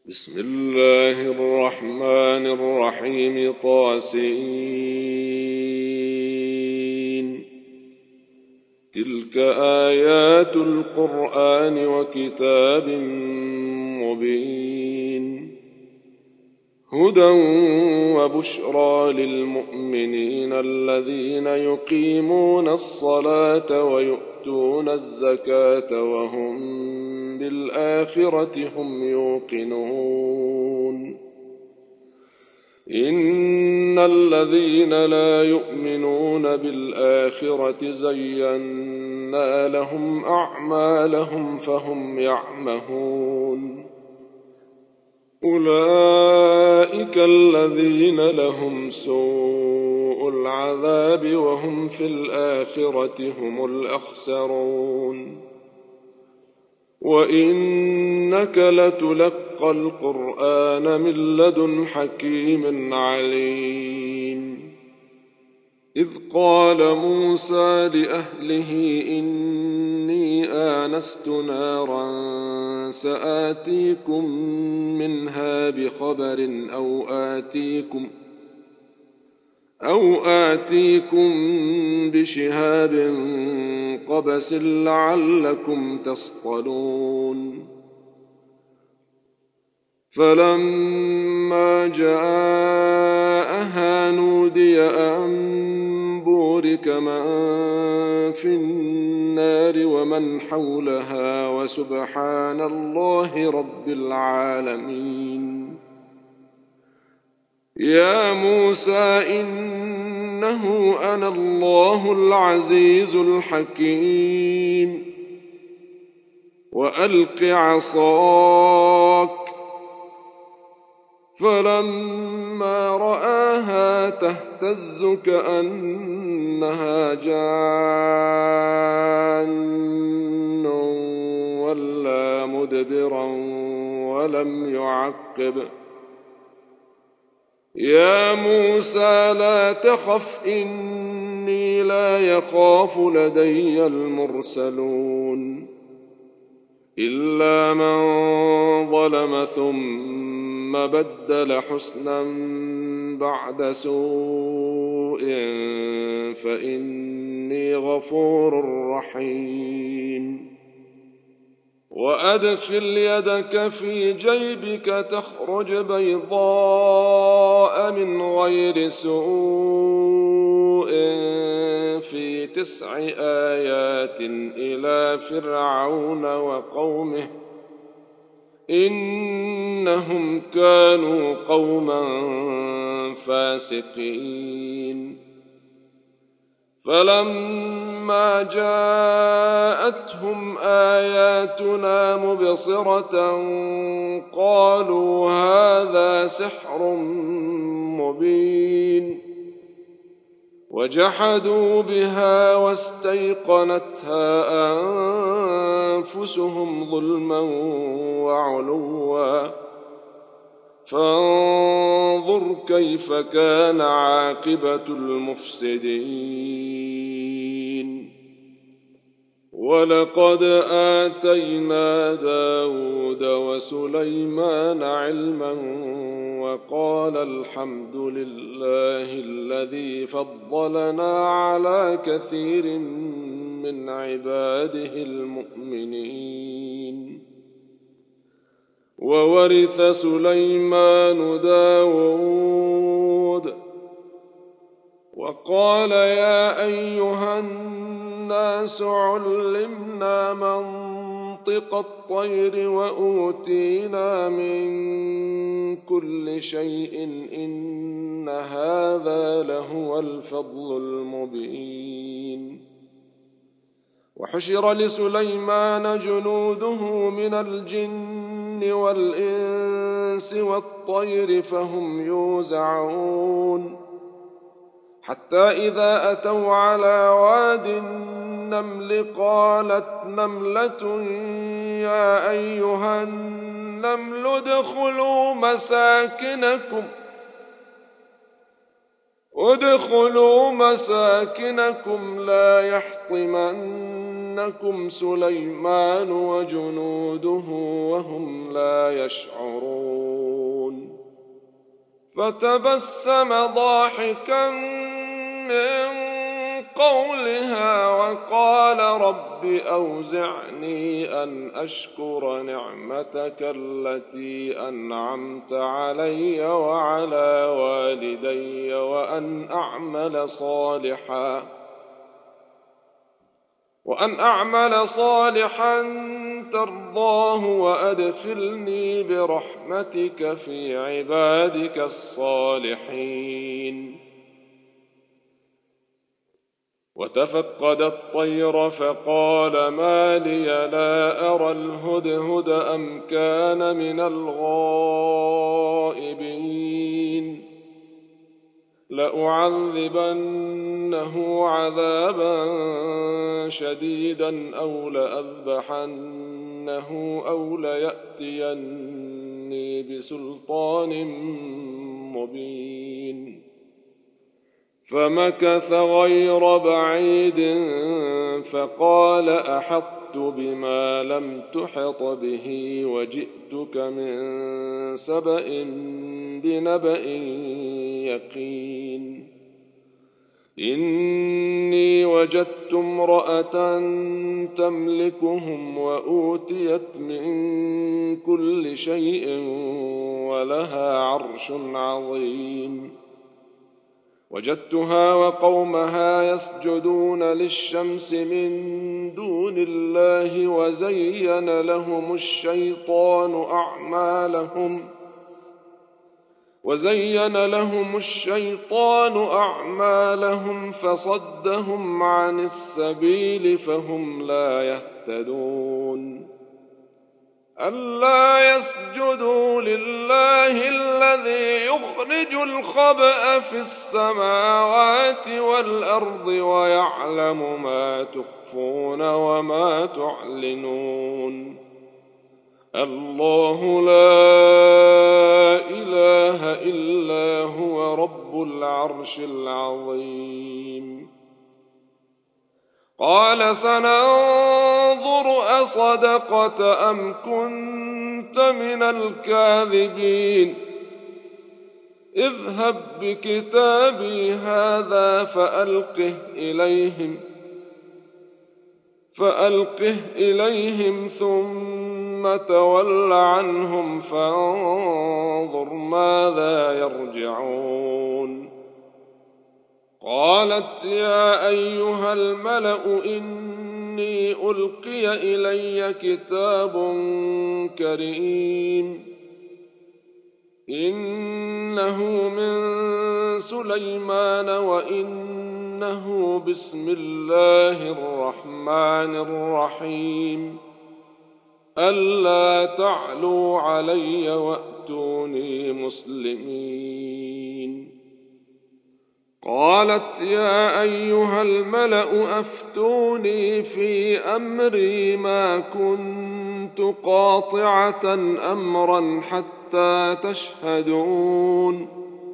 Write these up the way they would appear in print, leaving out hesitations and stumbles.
بسم الله الرحمن الرحيم. طاسين. تلك آيات القرآن وكتاب مبين، هدى وبشرى للمؤمنين الذين يقيمون الصلاة ويؤتون الزكاة وهم بالآخرة هم يوقنون. إن الذين لا يؤمنون بالآخرة زينا لهم أعمالهم فهم يعمهون. أولئك الذين لهم سوء العذاب وهم في الآخرة هم الأخسرون. وإنك لتلقى القرآن من لدن حكيم عليم. إذ قال موسى لأهله إني آنست نارا سآتيكم منها بخبر أو آتيكم بشهاب قبس لعلكم تصطلون. فلما جاءها نودي أن بورك من في النار ومن حولها وسبحان الله رب العالمين. يا موسى إنه أنا الله العزيز الحكيم. وألق عصاك. فلما رآها تهتز كأنها جان ولا مدبرا ولم يعقب. يا موسى لا تخف إني لا يخاف لدي المرسلون. إلا من ظلم ثم بدل حسنا بعد سوء فإني غفور رحيم. وأدخل يدك في جيبك تخرج بيضاء من غير سوء في 9 آيات إلى فرعون وقومه إنهم كانوا قوما فاسقين. فلما جاءتهم آياتنا مبصرة قالوا هذا سحر مبين. وجحدوا بها واستيقنتها أنفسهم ظلما وعلوا فانظر كيف كان عاقبة المفسدين. ولقد آتينا داود وسليمان علما وقال الحمد لله الذي فضلنا على كثير من عباده المؤمنين. وورث سليمان داود وقال يا أيها الناس علمنا منطق الطير وأوتينا من كل شيء إن هذا لهو الفضل المبين. وحشر لسليمان جنوده من الجن والإنس والطير فهم يوزعون. حتى إذا أتوا على واد النمل قالت نملة يا أيها النمل ادخلوا مساكنكم لا يحطمنكم يَغْرَنَّكُمْ سُلَيْمَانُ وَجُنُودُهُ وَهُمْ لَا يَشْعُرُونَ فتبسم ضاحكا من قولها وقال رب أوزعني أن أشكر نعمتك التي أنعمت علي وعلى والدي وأن أعمل صالحا ترضاه وأدخلني برحمتك في عبادك الصالحين. وتفقد الطير فقال ما لي لا أرى الهدهد أم كان من الغائبين لأعذبنه عذابا شديدا أو لأذبحنه أو ليأتيني بسلطان مبين. فمكث غير بعيد فقال أحطت بما لم تحط به وجئتك من سبأ بنبأ يقين. إني وجدت امرأة تملكهم وأوتيت من كل شيء ولها عرش عظيم. وجدتها وقومها يسجدون للشمس من دون الله وزين لهم الشيطان أعمالهم فصدهم عن السبيل فهم لا يهتدون. ألا يسجدوا لله الذي يخرج الخبأ في السماوات والأرض ويعلم ما تخفون وما تعلنون. الله لا إله إلا هو رب العرش العظيم. قال سننظر أصدقت أم كنت من الكاذبين اذهب بكتابي هذا فألقه إليهم ثم تول عنهم فانظر ماذا يرجعون. قالت يا أيها الملأ إني ألقي إلي كتاب كريم إنه من سليمان وإنه بسم الله الرحمن الرحيم ألا تعلوا علي وأتوني مسلمين. قالت يا أيها الملأ أفتوني في أمري ما كنت قاطعة أمرا حتى تشهدون.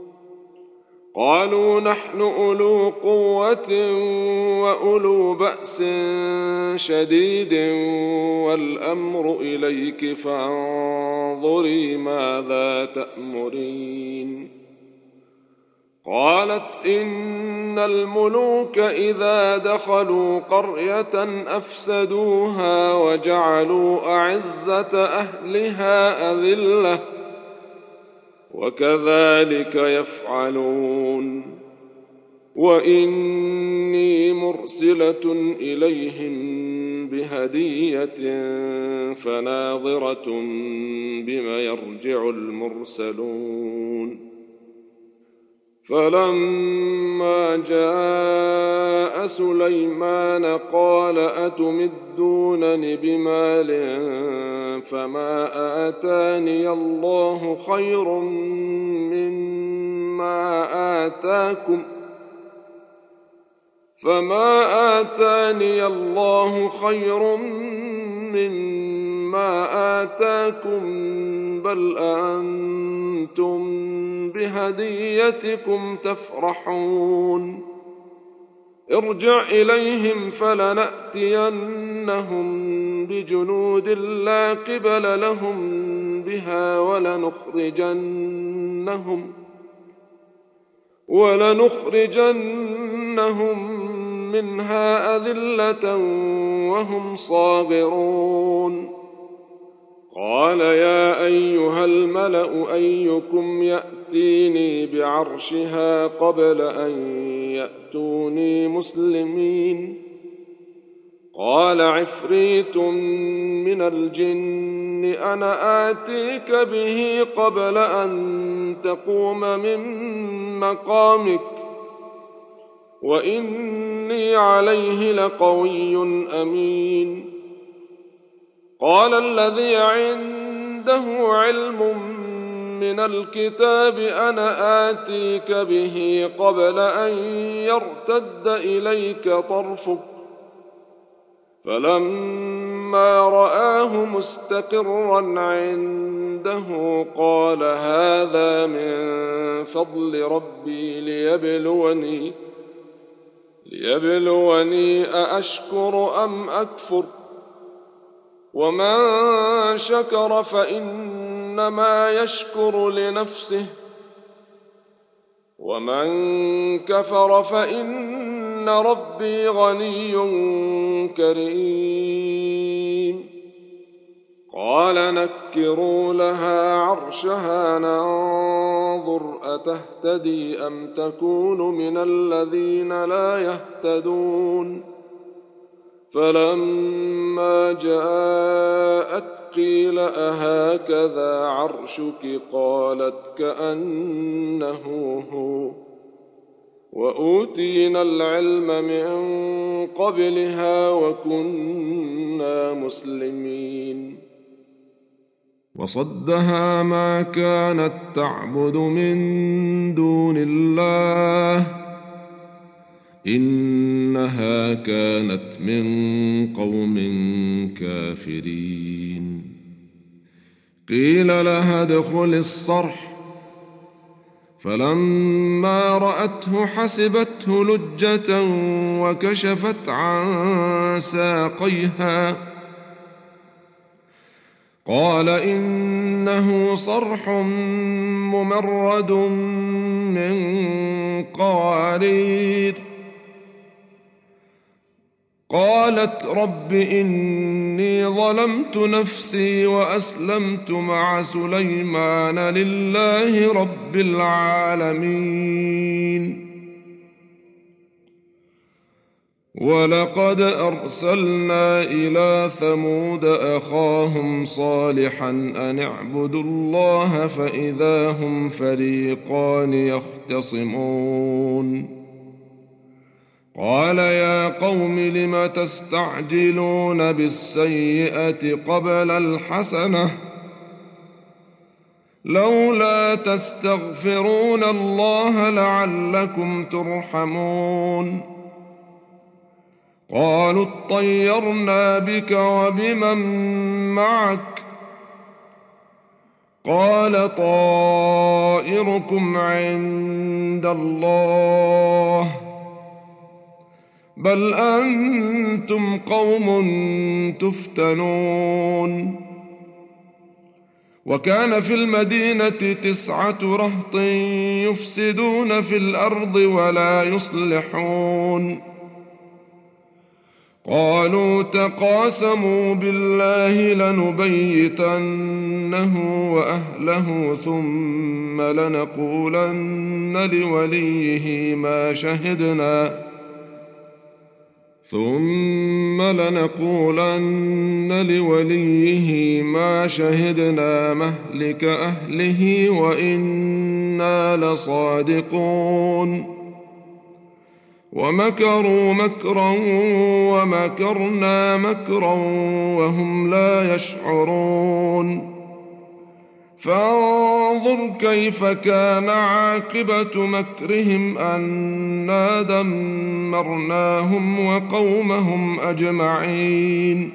قالوا نحن أولو قوة وأولو بأس شديد والأمر إليك فانظري ماذا تأمرين. قالت إن الملوك إذا دخلوا قرية أفسدوها وجعلوا أعزة أهلها أذلة وكذلك يفعلون. وإني مرسلة إليهم بهدية فناظرة بما يرجع المرسلون. فلما جاء سليمان قال أتمدونني بمال فما آتاني الله خير مما آتاكم بل أنتم بهديتكم تفرحون. ارجع إليهم فلنأتينهم بجنود لا قبل لهم بها ولنخرجنهم منها أذلة وهم صاغرون. قال يا أيها الملأ أيكم يأتيني بعرشها قبل أن يأتوني مسلمين؟ قال عفريت من الجن أنا آتيك به قبل أن تقوم من مقامك وإني عليه لقوي أمين. قال الذي عنده علم من الكتاب أنا آتيك به قبل أن يرتد إليك طرفك فلما رآه مستقرا عنده قال هذا من فضل ربي ليبلوني أأشكر أم أكفر ومن شكر فإنما يشكر لنفسه ومن كفر فإن ربي غني كريم. قال نكروا لها عرشها ننظر أتهتدي أم تكون من الذين لا يهتدون. فلما جاءت قيل أهكذا عرشك قالت كأنه هو وأوتينا العلم من قبلها وكنا مسلمين. وصدها ما كانت تعبد من دون الله إنها كانت من قوم كافرين. قيل لها ادخل الصرح فلما رأته حسبته لجة وكشفت عن ساقيها قال إنه صرح ممرد من قوارير. قالت رب إني ظلمت نفسي وأسلمت مع سليمان لله رب العالمين. ولقد أرسلنا إلى ثمود أخاهم صالحا أن اعبدوا الله فإذا هم فريقان يختصمون. قال يا قوم لم تستعجلون بالسيئة قبل الحسنة لولا تستغفرون الله لعلكم ترحمون. قالوا اطيرنا بك وبمن معك قال طائركم عند الله بل أنتم قوم تفتنون. وكان في المدينة 9 رهط يفسدون في الأرض ولا يصلحون. قالوا تقاسموا بالله لنبيتنه وأهله ثم لنقولن لوليه ما شهدنا مهلك أهله وإنا لصادقون. ومكروا مكرا ومكرنا مكرا وهم لا يشعرون. فانظر كيف كان عاقبة مكرهم أنا دمرناهم وقومهم أجمعين.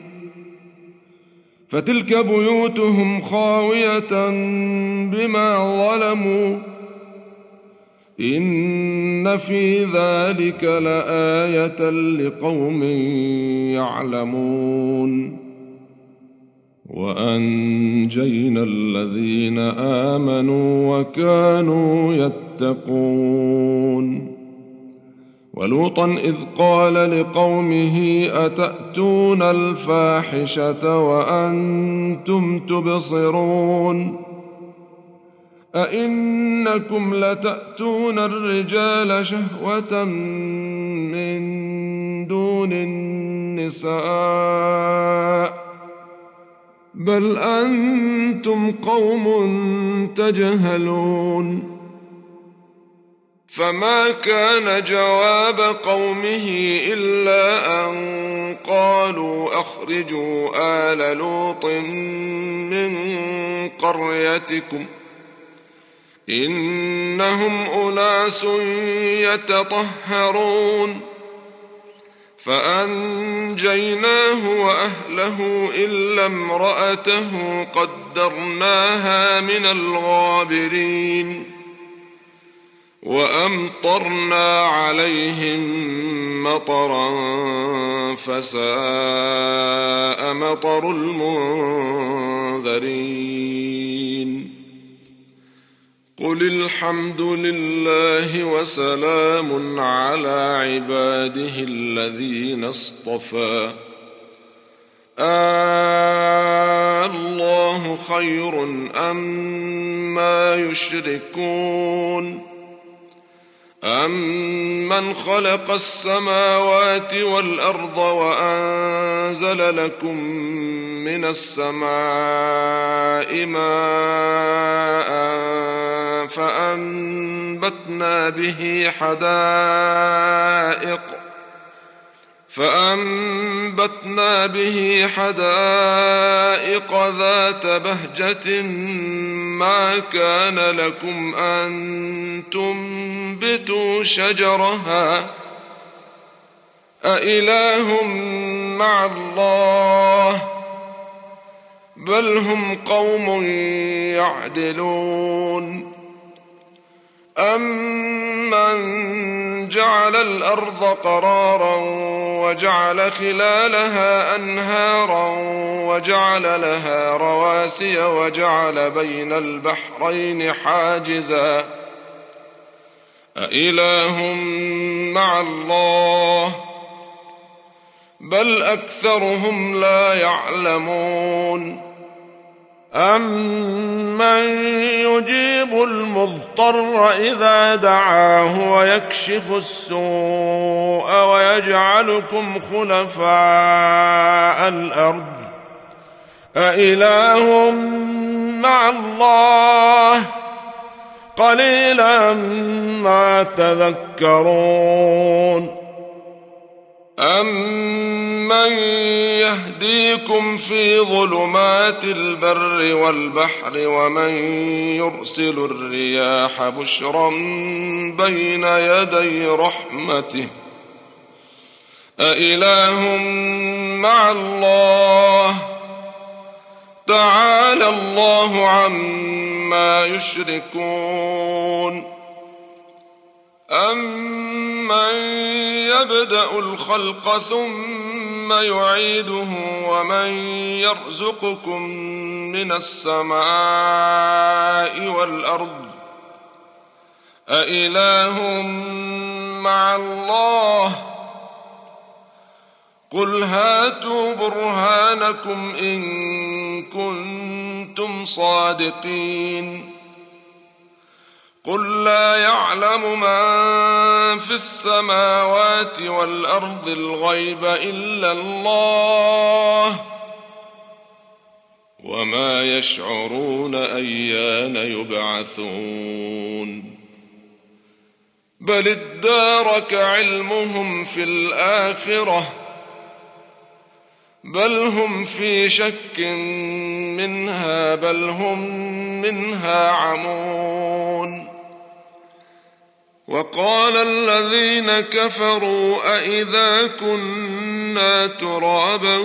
فتلك بيوتهم خاوية بما ظلموا إن في ذلك لآية لقوم يعلمون. وأنجينا الذين آمنوا وكانوا يتقون. ولوطا إذ قال لقومه أتأتون الفاحشة وأنتم تبصرون أئنكم لتأتون الرجال شهوة من دون النساء بل أنتم قوم تجهلون. فما كان جواب قومه إلا أن قالوا أخرجوا آل لوط من قريتكم إنهم أناس يتطهرون. فأنجيناه وأهله إلا امرأته قدرناها من الغابرين. وأمطرنا عليهم مطرا فساء مطر المنذرين. قل الحمد لله وسلام على عباده الذين اصطفى الله خير أما يشركون أمن خلق السماوات والأرض وأنزل لكم من السماء ماء فأنبتنا به حدائق ذات بهجة ما كان لكم أن تنبتوا شجرها أإله مع الله بل هم قوم يعدلون. أمن جعل الأرض قرارا وجعل خلالها أنهارا وجعل لها رواسي وجعل بين البحرين حاجزا أإله مع الله بل أكثرهم لا يعلمون. أمن يجيب المضطر إذا دعاه ويكشف السوء ويجعلكم خلفاء الأرض أإله مع الله قليلا ما تذكرون. أمن يهديكم في ظلمات البر والبحر ومن يرسل الرياح بشرا بين يدي رحمته أإله مع الله تعالى الله عما يشركون. أمن يبدأ الخلق ثم يعيده ومن يرزقكم من السماء والأرض أإله مع الله قل هاتوا برهانكم إن كنتم صادقين. قل لا يعلم من في السماوات والأرض الغيب إلا الله وما يشعرون أيان يبعثون. بل ادارك علمهم في الآخرة بل هم في شك منها بل هم منها عمون. وقال الذين كفروا أئذا كنا ترابا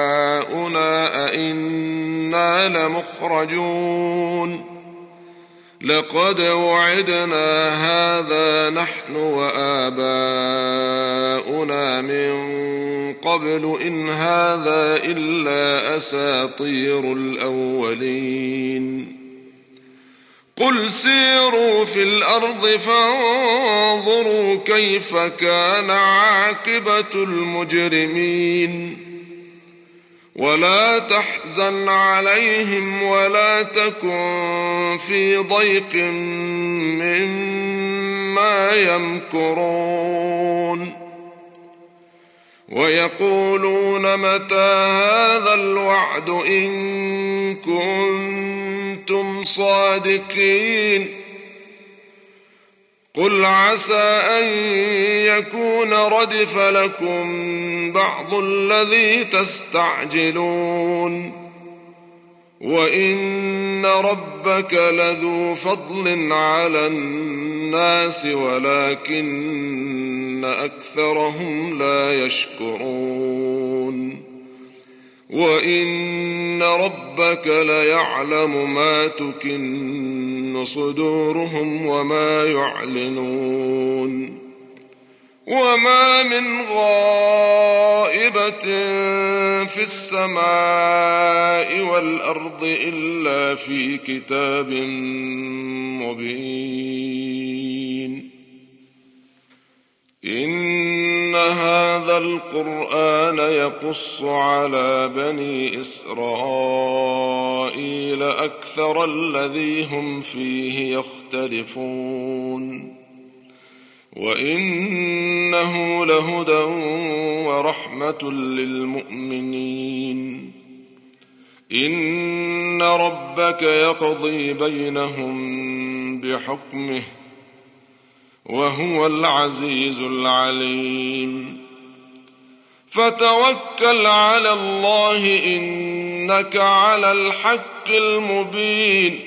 وآباؤنا أئنا لمخرجون لقد وعدنا هذا نحن وآباؤنا من قبل إن هذا إلا أساطير الأولين قل سيروا في الأرض فانظروا كيف كان عاقبة المجرمين ولا تحزن عليهم ولا تكن في ضيق مما يمكرون ويقولون متى هذا الوعد إن كنتم صادقين قل عسى أن يكون ردف لكم بعض الذي تستعجلون وإن ربك لذو فضل على الناس ولكن أكثرهم لا يشكرون وإن ربك ليعلم ما تكن صدورهم وما يعلنون وما من غائبة في السماء والأرض إلا في كتاب مبين إن هذا القرآن يقص على بني إسرائيل أكثر الذي هم فيه يختلفون وإنه لهدى ورحمة للمؤمنين إن ربك يقضي بينهم بحكمه وهو العزيز العليم فتوكل على الله إنك على الحق المبين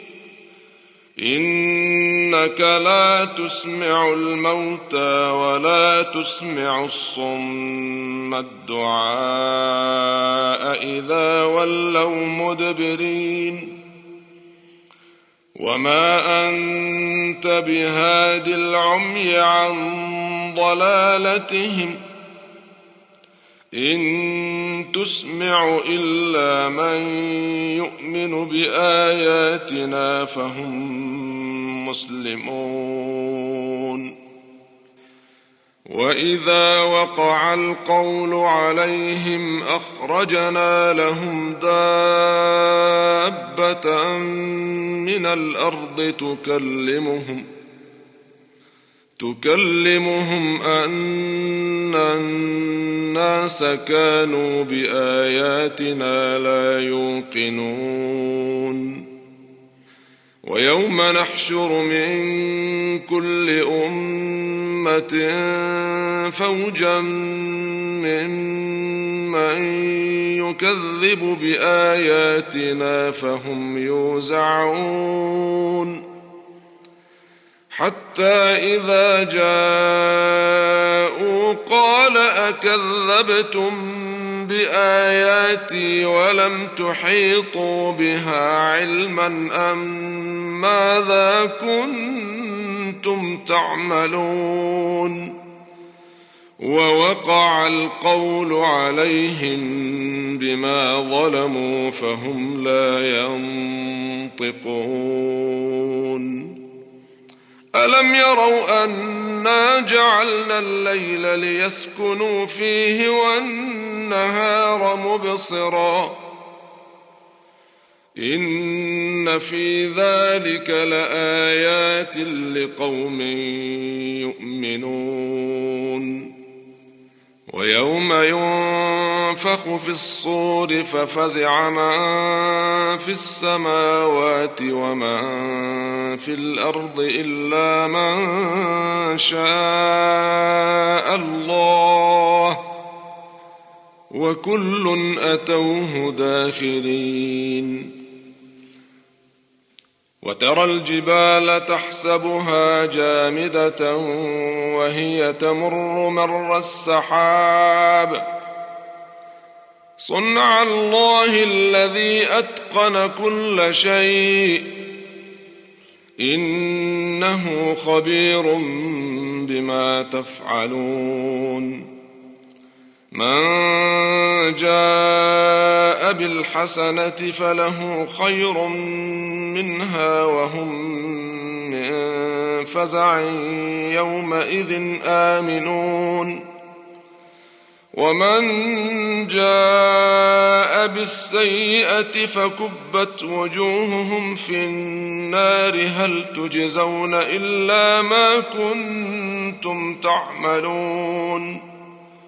إنك لا تسمع الموتى ولا تسمع الصم الدعاء إذا ولوا مدبرين وما أنت بهاد العمي عن ضلالتهم إن تسمع إلا من يؤمن بآياتنا فهم مسلمون وإذا وقع القول عليهم أخرجنا لهم دابة من الأرض تكلمهم أن الناس كانوا بآياتنا لا يوقنون ويوم نحشر من كل أمة فوجا ممن يكذب بآياتنا فهم يوزعون حتى إذا جاءوا قال أكذبتم بآياتي ولم تحيطوا بها علما أم ماذا كنتم تعملون ووقع القول عليهم بما ظلموا فهم لا ينطقون ألم يروا أنا جعلنا الليل ليسكنوا فيه والنهار مبصرا إن في ذلك لآيات لقوم يؤمنون ويوم ينفخ في الصور ففزع من في السماوات ومن في الأرض إلا من شاء الله وكل أتوه داخرين وترى الجبال تحسبها جامدة وهي تمر مر السحاب صنع الله الذي أتقن كل شيء إنه خبير بما تفعلون من جاء بالحسنة فله خير منها وهم من فزع يومئذ آمنون ومن جاء بالسيئة فكبت وجوههم في النار هل تجزون إلا ما كنتم تعملون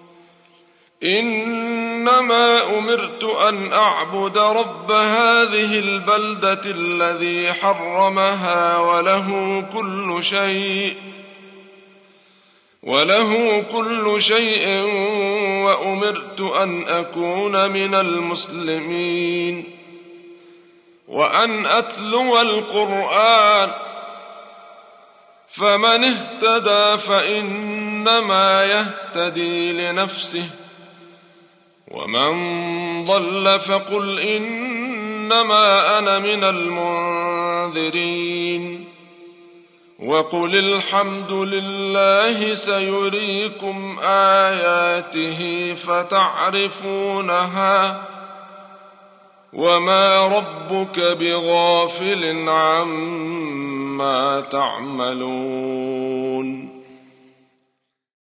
إنما أمرت أن أعبد رب هذه البلدة الذي حرمها وله كل شيء وأمرت أن أكون من المسلمين وأن أتلو القرآن فمن اهتدى فإنما يهتدي لنفسه ومن ضل فقل إنما أنا من المنذرين وقل الحمد لله سيريكم آياته فتعرفونها وما ربك بغافل عما تعملون